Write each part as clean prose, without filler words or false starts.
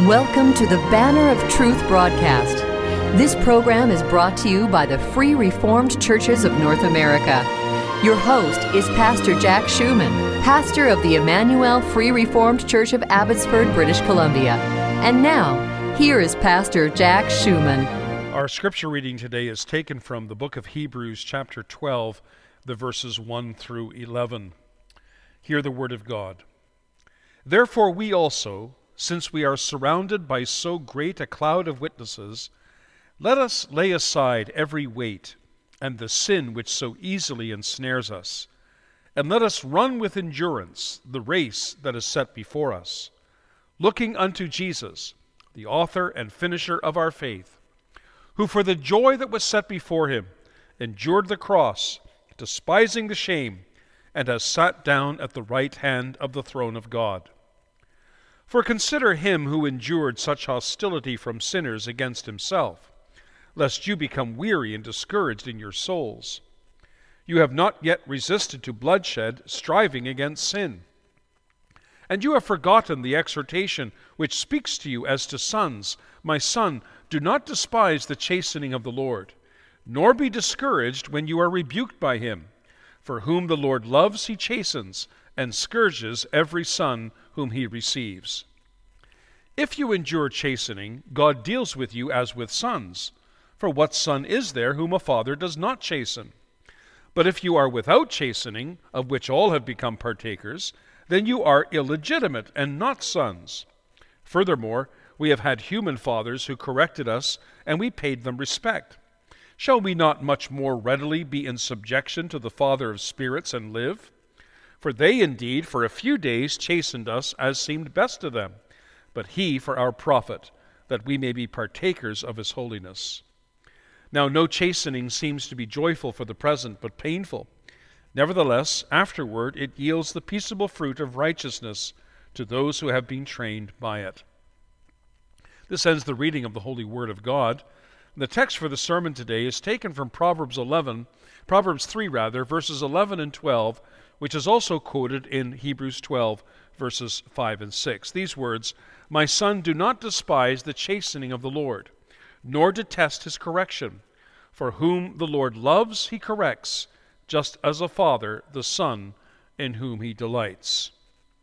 Welcome to the Banner of Truth broadcast. This program is brought to you by the Free Reformed Churches of North America. Your host is Pastor Jack Schumann, pastor of the Emmanuel Free Reformed Church of Abbotsford, British Columbia. And now, here is Pastor Jack Schumann. Our scripture reading today is taken from the book of Hebrews, chapter 12, the verses 1 through 11. Hear the word of God. Therefore we also, since we are surrounded by so great a cloud of witnesses, let us lay aside every weight and the sin which so easily ensnares us, and let us run with endurance the race that is set before us, looking unto Jesus, the author and finisher of our faith, who for the joy that was set before him endured the cross, despising the shame, and has sat down at the right hand of the throne of God. For consider him who endured such hostility from sinners against himself, lest you become weary and discouraged in your souls. You have not yet resisted to bloodshed, striving against sin. And you have forgotten the exhortation which speaks to you as to sons. My son, do not despise the chastening of the Lord, nor be discouraged when you are rebuked by him. For whom the Lord loves, he chastens, and scourges every son whom he receives. If you endure chastening, God deals with you as with sons. For what son is there whom a father does not chasten? But if you are without chastening, of which all have become partakers, then you are illegitimate and not sons. Furthermore, we have had human fathers who corrected us, and we paid them respect. Shall we not much more readily be in subjection to the Father of spirits and live? For they indeed for a few days chastened us as seemed best to them, but he for our profit, that we may be partakers of his holiness. Now no chastening seems to be joyful for the present, but painful. Nevertheless, afterward it yields the peaceable fruit of righteousness to those who have been trained by it. This ends the reading of the Holy Word of God. The text for the sermon today is taken from Proverbs 3, verses 11 and 12, which is also quoted in Hebrews 12, verses 5 and 6. These words, "My son, do not despise the chastening of the Lord, nor detest his correction. For whom the Lord loves, he corrects, just as a father the son in whom he delights."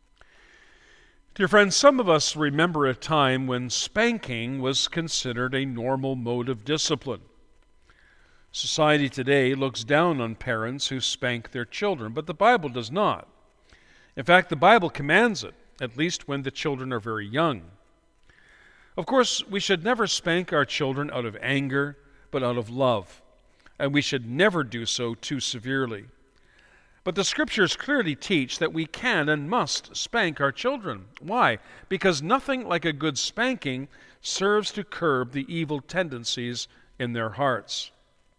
Dear friends, some of us remember a time when spanking was considered a normal mode of discipline. Society today looks down on parents who spank their children, but the Bible does not. In fact, the Bible commands it, at least when the children are very young. Of course, we should never spank our children out of anger, but out of love, and we should never do so too severely. But the Scriptures clearly teach that we can and must spank our children. Why? Because nothing like a good spanking serves to curb the evil tendencies in their hearts.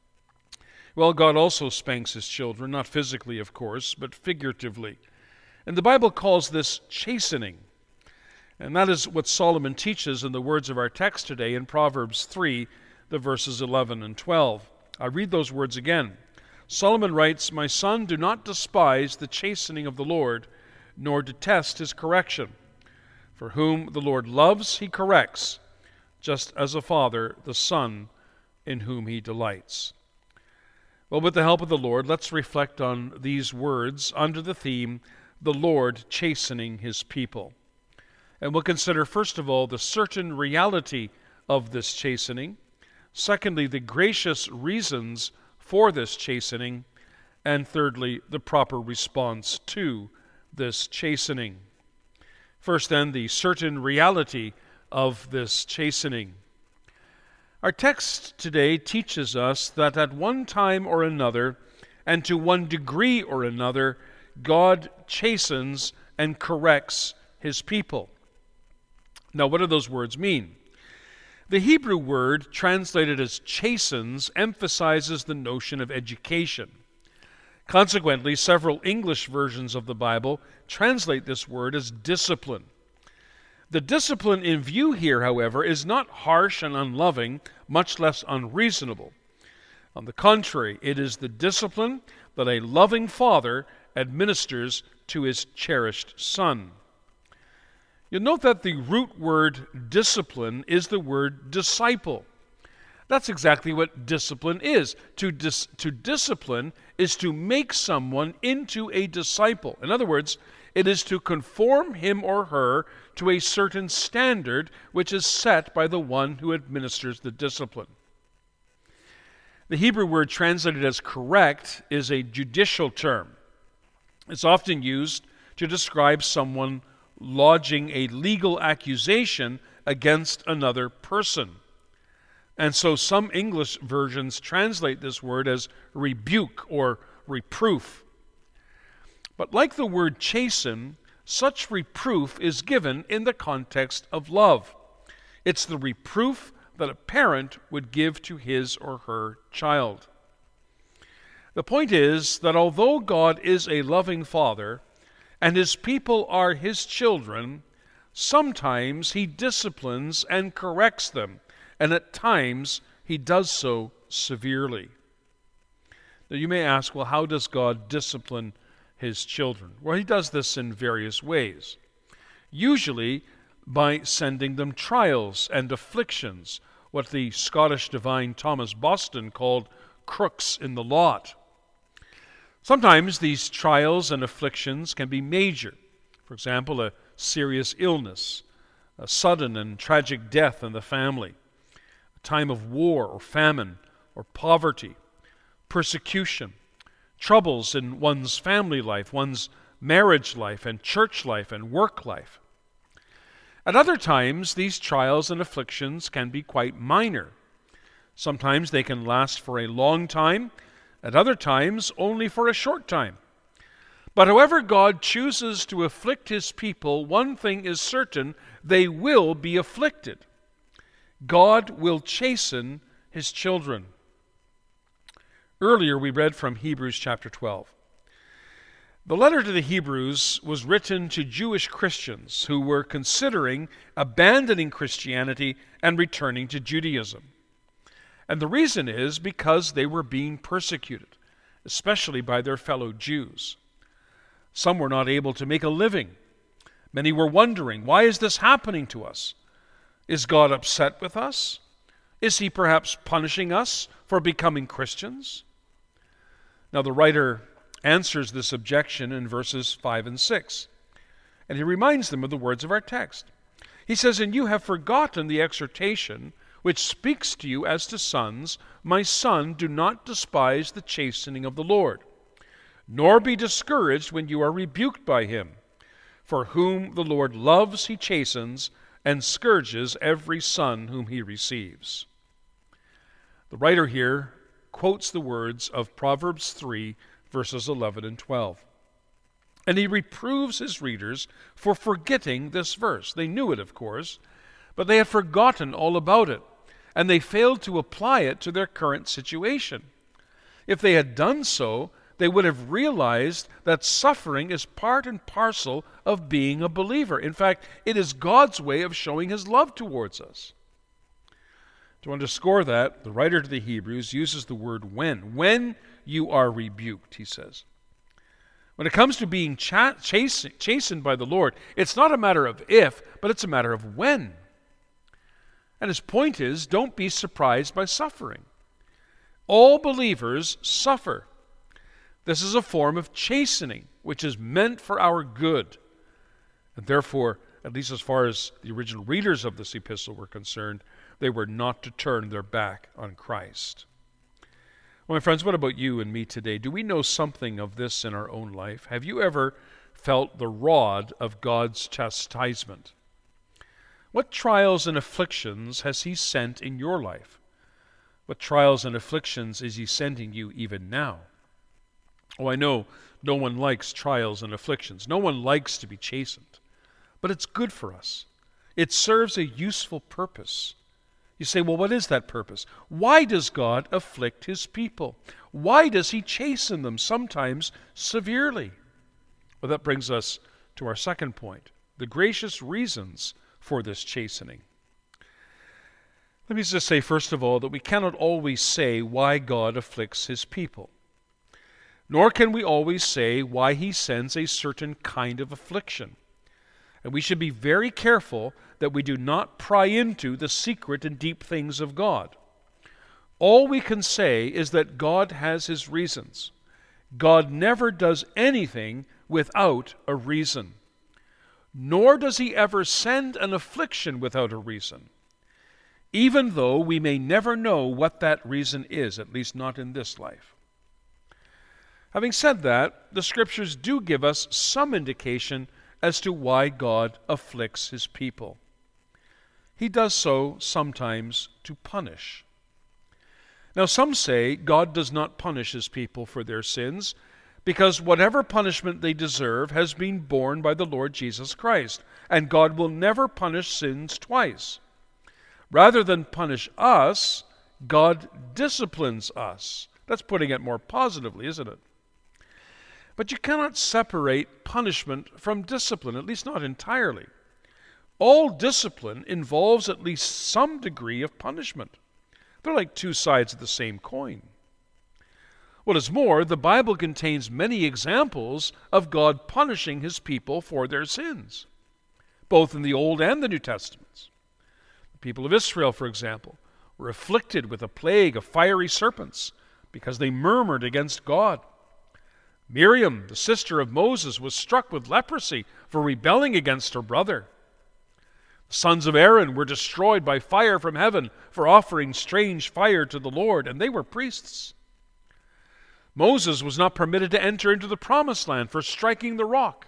Well, God also spanks his children, not physically, of course, but figuratively. And the Bible calls this chastening. And that is what Solomon teaches in the words of our text today in Proverbs 3, the verses 11 and 12. I read those words again. Solomon writes, "My son, do not despise the chastening of the Lord, nor detest his correction. For whom the Lord loves, he corrects, just as a father the son in whom he delights." Well, with the help of the Lord, let's reflect on these words under the theme, the Lord chastening his people. And we'll consider, first of all, the certain reality of this chastening. Secondly, the gracious reasons for this chastening. And thirdly, the proper response to this chastening. First, then, the certain reality of this chastening. Our text today teaches us that at one time or another, and to one degree or another, God chastens and corrects his people. Now, what do those words mean? The Hebrew word translated as chastens emphasizes the notion of education. Consequently, several English versions of the Bible translate this word as discipline. The discipline in view here, however, is not harsh and unloving, much less unreasonable. On the contrary, it is the discipline that a loving father administers to his cherished son. You'll note that the root word discipline is the word disciple. That's exactly what discipline is. To discipline is to make someone into a disciple. In other words, it is to conform him or her to a certain standard which is set by the one who administers the discipline. The Hebrew word translated as correct is a judicial term. It's often used to describe someone lodging a legal accusation against another person. And so some English versions translate this word as rebuke or reproof. But like the word chasten, such reproof is given in the context of love. It's the reproof that a parent would give to his or her child. The point is that although God is a loving Father and his people are his children, sometimes he disciplines and corrects them, and at times he does so severely. Now you may ask, well, how does God discipline his children? Well, he does this in various ways. Usually by sending them trials and afflictions, what the Scottish divine Thomas Boston called crooks in the lot. Sometimes these trials and afflictions can be major. For example, a serious illness, a sudden and tragic death in the family, a time of war or famine or poverty, persecution, troubles in one's family life, one's marriage life and church life and work life. At other times, these trials and afflictions can be quite minor. Sometimes they can last for a long time, at other times only for a short time. But however God chooses to afflict his people, one thing is certain: they will be afflicted. God will chasten his children. Earlier we read from Hebrews chapter 12. The letter to the Hebrews was written to Jewish Christians who were considering abandoning Christianity and returning to Judaism. And the reason is because they were being persecuted, especially by their fellow Jews. Some were not able to make a living. Many were wondering, why is this happening to us? Is God upset with us? Is he perhaps punishing us for becoming Christians? Now the writer answers this objection in verses 5 and 6. And he reminds them of the words of our text. He says, "And you have forgotten the exhortation which speaks to you as to sons. My son, do not despise the chastening of the Lord, nor be discouraged when you are rebuked by him. For whom the Lord loves, he chastens, and scourges every son whom he receives." The writer here quotes the words of Proverbs 3, verses 11 and 12. And he reproves his readers for forgetting this verse. They knew it, of course, but they had forgotten all about it, and they failed to apply it to their current situation. If they had done so, they would have realized that suffering is part and parcel of being a believer. In fact, it is God's way of showing his love towards us. To underscore that, the writer to the Hebrews uses the word when. When you are rebuked, he says. When it comes to being chastened by the Lord, it's not a matter of if, but it's a matter of when. And his point is, don't be surprised by suffering. All believers suffer. This is a form of chastening, which is meant for our good. And therefore, at least as far as the original readers of this epistle were concerned, they were not to turn their back on Christ. Well, my friends, what about you and me today? Do we know something of this in our own life? Have you ever felt the rod of God's chastisement? What trials and afflictions has he sent in your life? What trials and afflictions is he sending you even now? Oh, I know no one likes trials and afflictions. No one likes to be chastened. But it's good for us. It serves a useful purpose. You say, well, what is that purpose? Why does God afflict his people? Why does he chasten them, sometimes severely? Well, that brings us to our second point, the gracious reasons for this chastening. Let me just say, first of all, that we cannot always say why God afflicts his people. Nor can we always say why he sends a certain kind of affliction. And we should be very careful that we do not pry into the secret and deep things of God. All we can say is that God has his reasons. God never does anything without a reason. Nor does he ever send an affliction without a reason, even though we may never know what that reason is, at least not in this life. Having said that, the Scriptures do give us some indication as to why God afflicts his people. He does so sometimes to punish. Now, some say God does not punish his people for their sins because whatever punishment they deserve has been borne by the Lord Jesus Christ, and God will never punish sins twice. Rather than punish us, God disciplines us. That's putting it more positively, isn't it? But you cannot separate punishment from discipline, at least not entirely. All discipline involves at least some degree of punishment. They're like two sides of the same coin. What is more, the Bible contains many examples of God punishing his people for their sins, both in the Old and the New Testaments. The people of Israel, for example, were afflicted with a plague of fiery serpents because they murmured against God. Miriam, the sister of Moses, was struck with leprosy for rebelling against her brother. The sons of Aaron were destroyed by fire from heaven for offering strange fire to the Lord, and they were priests. Moses was not permitted to enter into the promised land for striking the rock.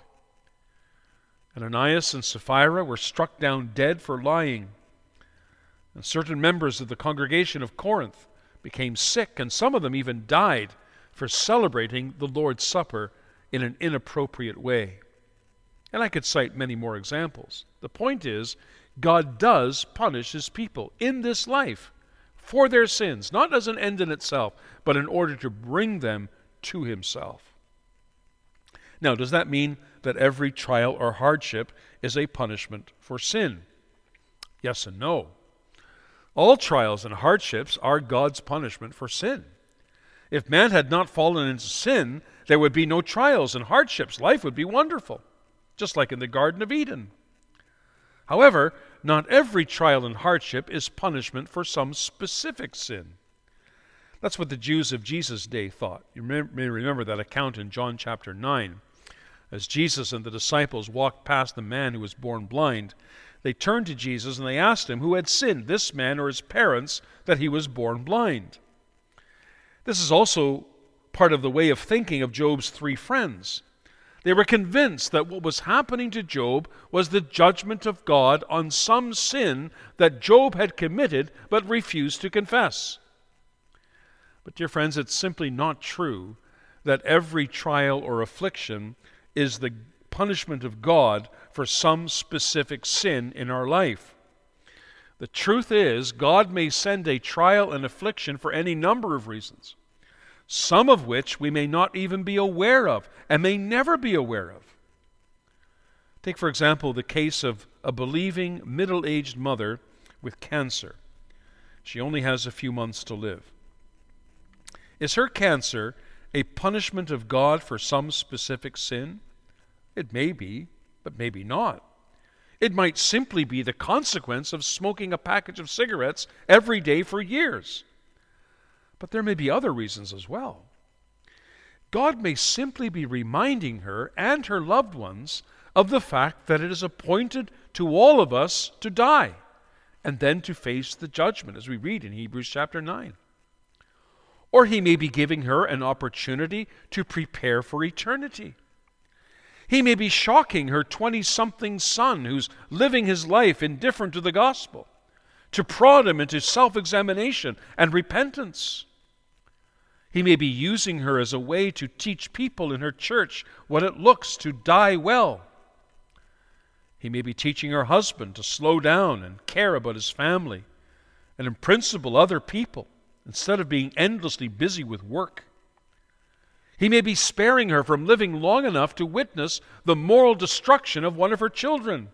Ananias and Sapphira were struck down dead for lying. And certain members of the congregation of Corinth became sick, and some of them even died for celebrating the Lord's Supper in an inappropriate way. And I could cite many more examples. The point is, God does punish his people in this life for their sins, not as an end in itself, but in order to bring them to himself. Now, does that mean that every trial or hardship is a punishment for sin? Yes and no. All trials and hardships are God's punishment for sin. If man had not fallen into sin, there would be no trials and hardships. Life would be wonderful, just like in the Garden of Eden. However, not every trial and hardship is punishment for some specific sin. That's what the Jews of Jesus' day thought. You may remember that account in John chapter 9. As Jesus and the disciples walked past the man who was born blind, they turned to Jesus and they asked him who had sinned, this man or his parents, that he was born blind. This is also part of the way of thinking of Job's three friends. They were convinced that what was happening to Job was the judgment of God on some sin that Job had committed but refused to confess. But dear friends, it's simply not true that every trial or affliction is the punishment of God for some specific sin in our life. The truth is, God may send a trial and affliction for any number of reasons, some of which we may not even be aware of and may never be aware of. Take, for example, the case of a believing middle-aged mother with cancer. She only has a few months to live. Is her cancer a punishment of God for some specific sin? It may be, but maybe not. It might simply be the consequence of smoking a package of cigarettes every day for years. But there may be other reasons as well. God may simply be reminding her and her loved ones of the fact that it is appointed to all of us to die and then to face the judgment, as we read in Hebrews chapter 9. Or he may be giving her an opportunity to prepare for eternity. He may be shocking her 20-something son who's living his life indifferent to the gospel, to prod him into self-examination and repentance. He may be using her as a way to teach people in her church what it looks to die well. He may be teaching her husband to slow down and care about his family, and in principle other people, instead of being endlessly busy with work. He may be sparing her from living long enough to witness the moral destruction of one of her children.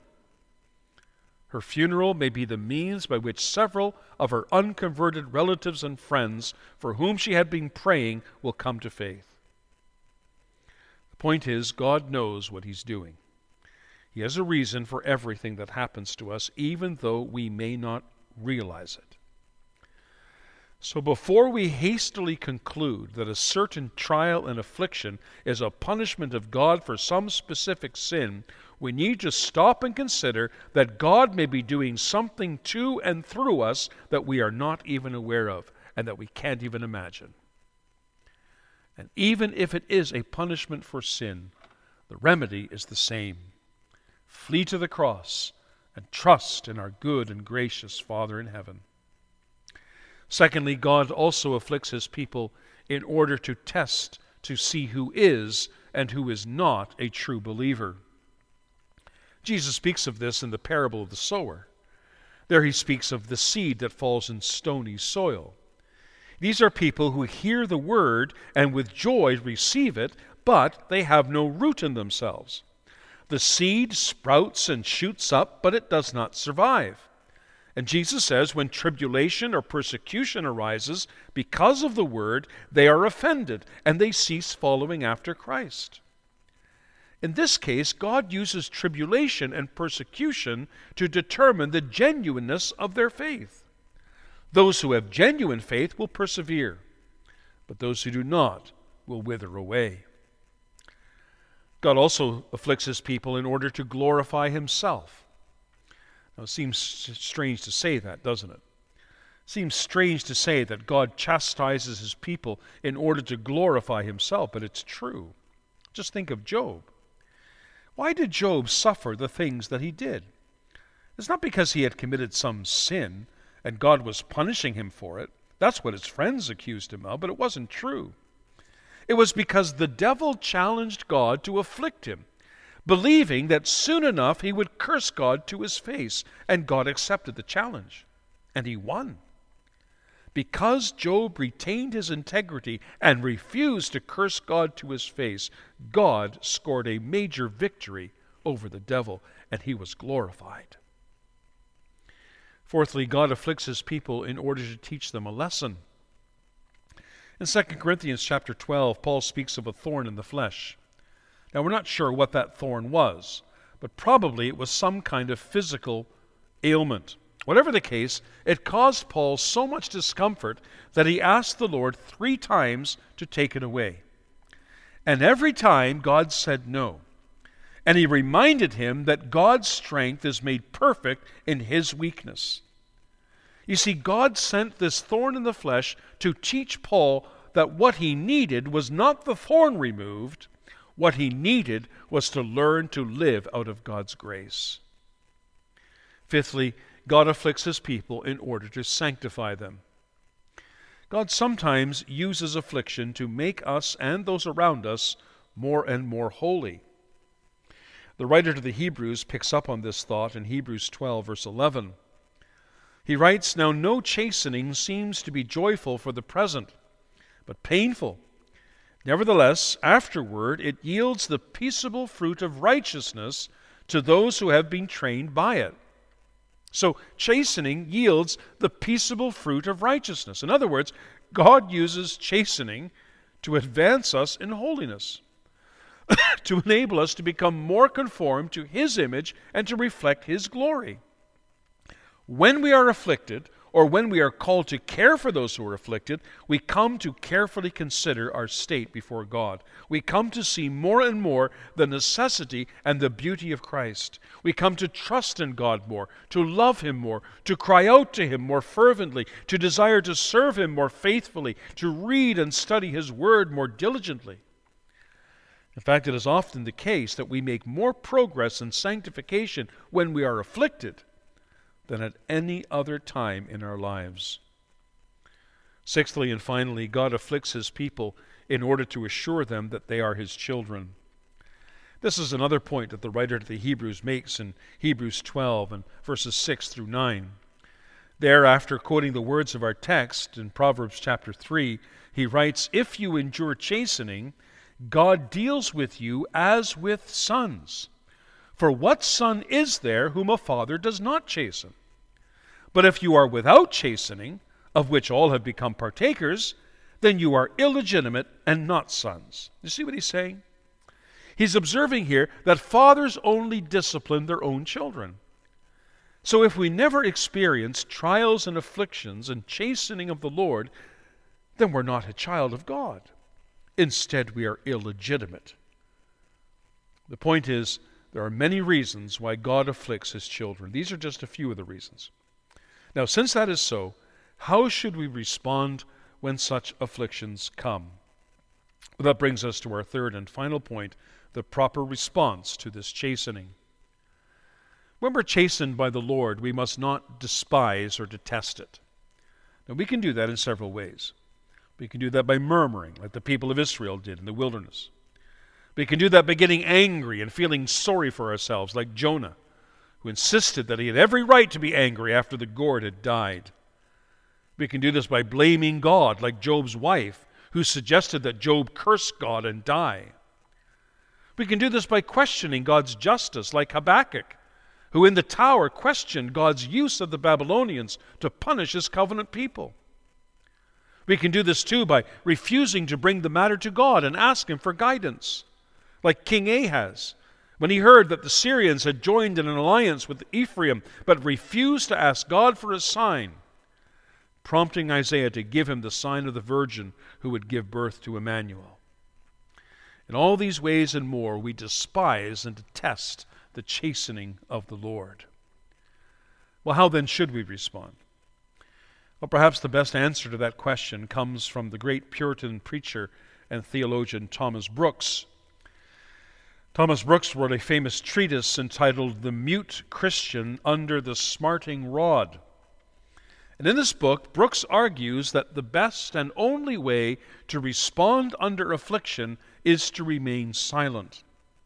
Her funeral may be the means by which several of her unconverted relatives and friends for whom she had been praying will come to faith. The point is, God knows what he's doing. He has a reason for everything that happens to us, even though we may not realize it. So before we hastily conclude that a certain trial and affliction is a punishment of God for some specific sin, we need to stop and consider that God may be doing something to and through us that we are not even aware of and that we can't even imagine. And even if it is a punishment for sin, the remedy is the same. Flee to the cross and trust in our good and gracious Father in heaven. Secondly, God also afflicts his people in order to test, to see who is and who is not a true believer. Jesus speaks of this in the parable of the sower. There he speaks of the seed that falls in stony soil. These are people who hear the word and with joy receive it, but they have no root in themselves. The seed sprouts and shoots up, but it does not survive. And Jesus says when tribulation or persecution arises because of the word, they are offended and they cease following after Christ. In this case, God uses tribulation and persecution to determine the genuineness of their faith. Those who have genuine faith will persevere, but those who do not will wither away. God also afflicts his people in order to glorify himself. Now, it seems strange to say that, doesn't it? It seems strange to say that God chastises his people in order to glorify himself, but it's true. Just think of Job. Why did Job suffer the things that he did? It's not because he had committed some sin and God was punishing him for it. That's what his friends accused him of, but it wasn't true. It was because the devil challenged God to afflict him, believing that soon enough he would curse God to his face, and God accepted the challenge, and he won. Because Job retained his integrity and refused to curse God to his face, God scored a major victory over the devil, and he was glorified. Fourthly, God afflicts his people in order to teach them a lesson. In 2 Corinthians chapter 12, Paul speaks of a thorn in the flesh. Now, we're not sure what that thorn was, but probably it was some kind of physical ailment. Whatever the case, it caused Paul so much discomfort that he asked the Lord 3 times to take it away. And every time, God said no. And he reminded him that God's strength is made perfect in his weakness. You see, God sent this thorn in the flesh to teach Paul that what he needed was not the thorn removed. What he needed was to learn to live out of God's grace. Fifthly, God afflicts his people in order to sanctify them. God sometimes uses affliction to make us and those around us more and more holy. The writer to the Hebrews picks up on this thought in Hebrews 12, verse 11. He writes, "Now no chastening seems to be joyful for the present, but painful. Nevertheless, afterward it yields the peaceable fruit of righteousness to those who have been trained by it." So chastening yields the peaceable fruit of righteousness. In other words, God uses chastening to advance us in holiness, to enable us to become more conformed to his image and to reflect his glory. When we are afflicted, or when we are called to care for those who are afflicted, we come to carefully consider our state before God. We come to see more and more the necessity and the beauty of Christ. We come to trust in God more, to love him more, to cry out to him more fervently, to desire to serve him more faithfully, to read and study his word more diligently. In fact, it is often the case that we make more progress in sanctification when we are afflicted than at any other time in our lives. Sixthly and finally, God afflicts his people in order to assure them that they are his children. This is another point that the writer to the Hebrews makes in Hebrews 12 and verses 6 through 9. There, after quoting the words of our text in Proverbs chapter 3, he writes, "If you endure chastening, God deals with you as with sons. For what son is there whom a father does not chasten? But if you are without chastening, of which all have become partakers, then you are illegitimate and not sons." You see what he's saying? He's observing here that fathers only discipline their own children. So if we never experience trials and afflictions and chastening of the Lord, then we're not a child of God. Instead, we are illegitimate. The point is, there are many reasons why God afflicts his children. These are just a few of the reasons. Now, since that is so, how should we respond when such afflictions come? Well, that brings us to our third and final point, the proper response to this chastening. When we're chastened by the Lord, we must not despise or detest it. Now, we can do that in several ways. We can do that by murmuring, like the people of Israel did in the wilderness. We can do that by getting angry and feeling sorry for ourselves, like Jonah, who insisted that he had every right to be angry after the gourd had died. We can do this by blaming God, like Job's wife, who suggested that Job curse God and die. We can do this by questioning God's justice, like Habakkuk, who in the tower questioned God's use of the Babylonians to punish his covenant people. We can do this too by refusing to bring the matter to God and ask him for guidance, like King Ahaz, when he heard that the Syrians had joined in an alliance with Ephraim, but refused to ask God for a sign, prompting Isaiah to give him the sign of the virgin who would give birth to Emmanuel. In all these ways and more, we despise and detest the chastening of the Lord. Well, how then should we respond? Well, perhaps the best answer to that question comes from the great Puritan preacher and theologian Thomas Brooks. Thomas Brooks wrote a famous treatise entitled The Mute Christian Under the Smarting Rod. And in this book, Brooks argues that the best and only way to respond under affliction is to remain silent.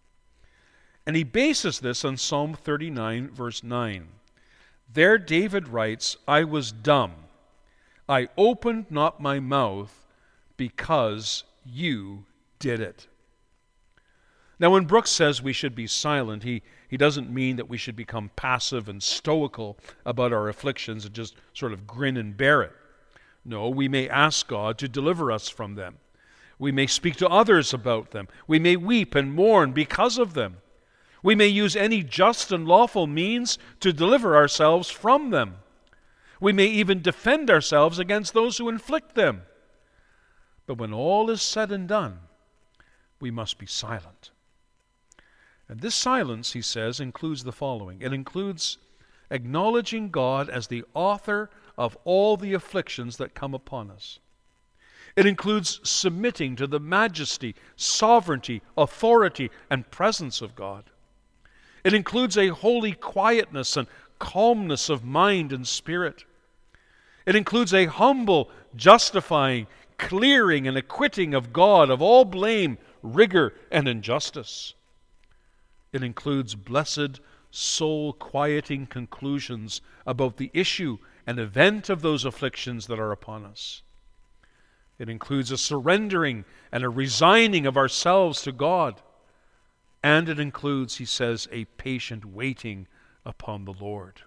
And he bases this on Psalm 39, verse 9. There David writes, I was dumb. I opened not my mouth because you did it. Now, when Brooks says we should be silent, he doesn't mean that we should become passive and stoical about our afflictions and just sort of grin and bear it. No, we may ask God to deliver us from them. We may speak to others about them. We may weep and mourn because of them. We may use any just and lawful means to deliver ourselves from them. We may even defend ourselves against those who inflict them. But when all is said and done, we must be silent. And this silence, he says, includes the following. It includes acknowledging God as the author of all the afflictions that come upon us. It includes submitting to the majesty, sovereignty, authority, and presence of God. It includes a holy quietness and calmness of mind and spirit. It includes a humble justifying, clearing, and acquitting of God of all blame, rigor, and injustice. It includes blessed, soul-quieting conclusions about the issue and event of those afflictions that are upon us. It includes a surrendering and a resigning of ourselves to God. And it includes, he says, a patient waiting upon the Lord.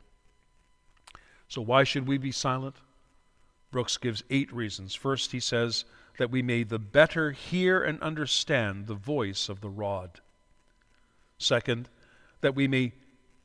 So why should we be silent? Brooks gives 8 reasons. First, he says that we may the better hear and understand the voice of the rod. Second, that we may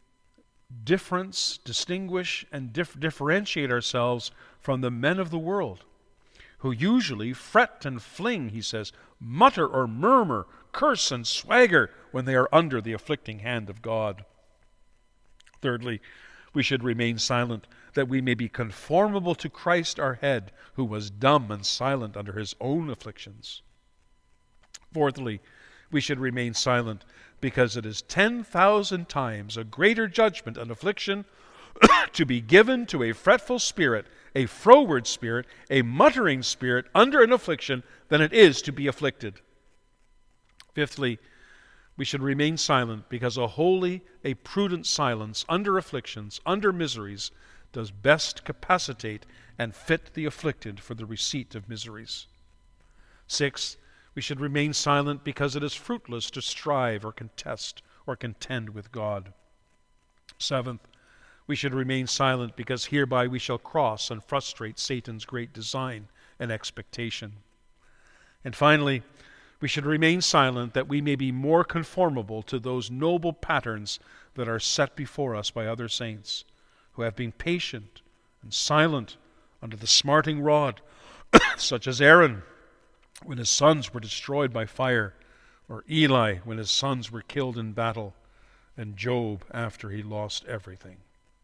distinguish and differentiate ourselves from the men of the world, who usually fret and fling, he says, mutter or murmur, curse and swagger when they are under the afflicting hand of God. Thirdly, we should remain silent, that we may be conformable to Christ our head, who was dumb and silent under his own afflictions. Fourthly, we should remain silent, because it is 10,000 times a greater judgment and affliction to be given to a fretful spirit, a froward spirit, a muttering spirit under an affliction than it is to be afflicted. Fifthly, we should remain silent because a holy, a prudent silence under afflictions, under miseries, does best capacitate and fit the afflicted for the receipt of miseries. Sixth, we should remain silent because it is fruitless to strive or contest or contend with God. Seventh, we should remain silent because hereby we shall cross and frustrate Satan's great design and expectation. And finally, We should remain silent that we may be more conformable to those noble patterns that are set before us by other saints who have been patient and silent under the smarting rod, such as Aaron when his sons were destroyed by fire, or Eli when his sons were killed in battle, and Job after he lost everything.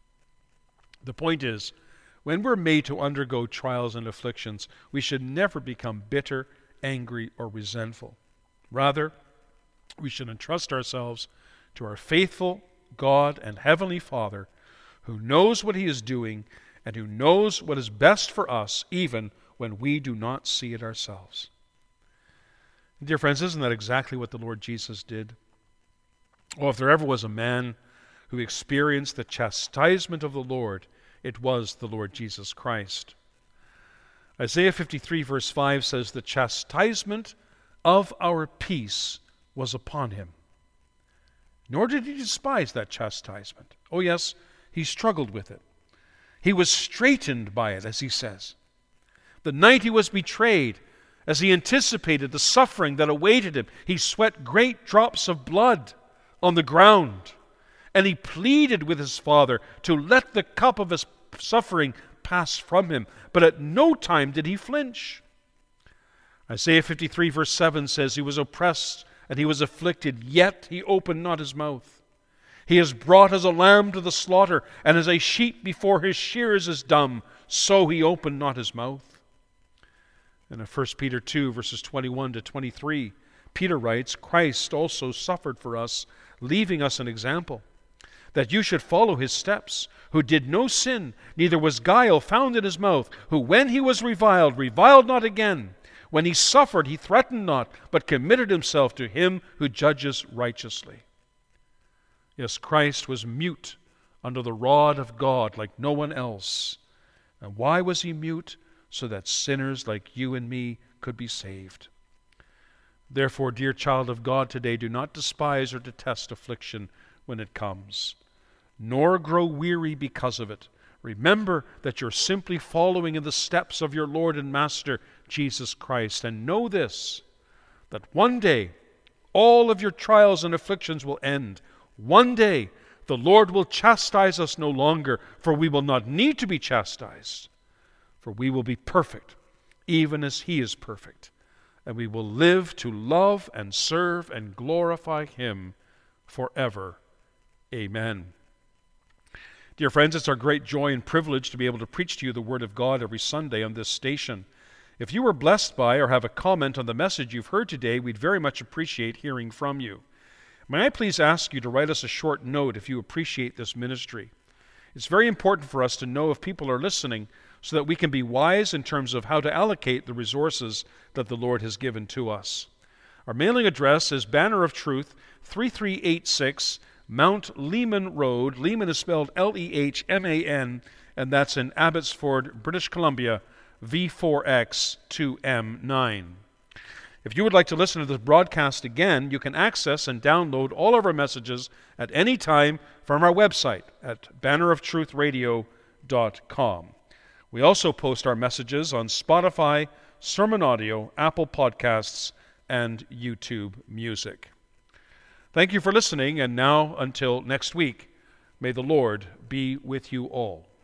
The point is, when we're made to undergo trials and afflictions, we should never become bitter, angry, or resentful. Rather, we should entrust ourselves to our faithful God and Heavenly Father, who knows what He is doing and who knows what is best for us even when we do not see it ourselves. Dear friends, isn't that exactly what the Lord Jesus did? Oh, if there ever was a man who experienced the chastisement of the Lord, it was the Lord Jesus Christ. Isaiah 53 verse 5 says, "The chastisement of our peace was upon him." Nor did he despise that chastisement. Oh yes, he struggled with it. He was straitened by it, as he says. The night he was betrayed, as he anticipated the suffering that awaited him, he sweat great drops of blood on the ground, and he pleaded with his Father to let the cup of his suffering pass from him, but at no time did he flinch. Isaiah 53 verse 7 says, "He was oppressed and he was afflicted, yet he opened not his mouth. He is brought as a lamb to the slaughter, and as a sheep before his shearers is dumb, so he opened not his mouth." And in 1 Peter 2 verses 21 to 23, Peter writes, "Christ also suffered for us, leaving us an example, that you should follow his steps, who did no sin, neither was guile found in his mouth, who when he was reviled, reviled not again. When he suffered, he threatened not, but committed himself to him who judges righteously." Yes, Christ was mute under the rod of God like no one else. And why was he mute? So that sinners like you and me could be saved. Therefore, dear child of God, today do not despise or detest affliction when it comes, nor grow weary because of it. Remember that you're simply following in the steps of your Lord and Master, Jesus Christ. And know this, that one day all of your trials and afflictions will end. One day the Lord will chastise us no longer, for we will not need to be chastised. For we will be perfect, even as He is perfect. And we will live to love and serve and glorify Him forever. Amen. Dear friends, it's our great joy and privilege to be able to preach to you the Word of God every Sunday on this station. If you were blessed by or have a comment on the message you've heard today, we'd very much appreciate hearing from you. May I please ask you to write us a short note if you appreciate this ministry. It's very important for us to know if people are listening so that we can be wise in terms of how to allocate the resources that the Lord has given to us. Our mailing address is Banner of Truth, 3386 Mount Lehman Road. Lehman is spelled Lehman, and that's in Abbotsford, British Columbia, V4X 2M9. If you would like to listen to this broadcast again, you can access and download all of our messages at any time from our website at banneroftruthradio.com. We also post our messages on Spotify, Sermon Audio, Apple Podcasts, and YouTube Music. Thank you for listening, and now until next week, may the Lord be with you all.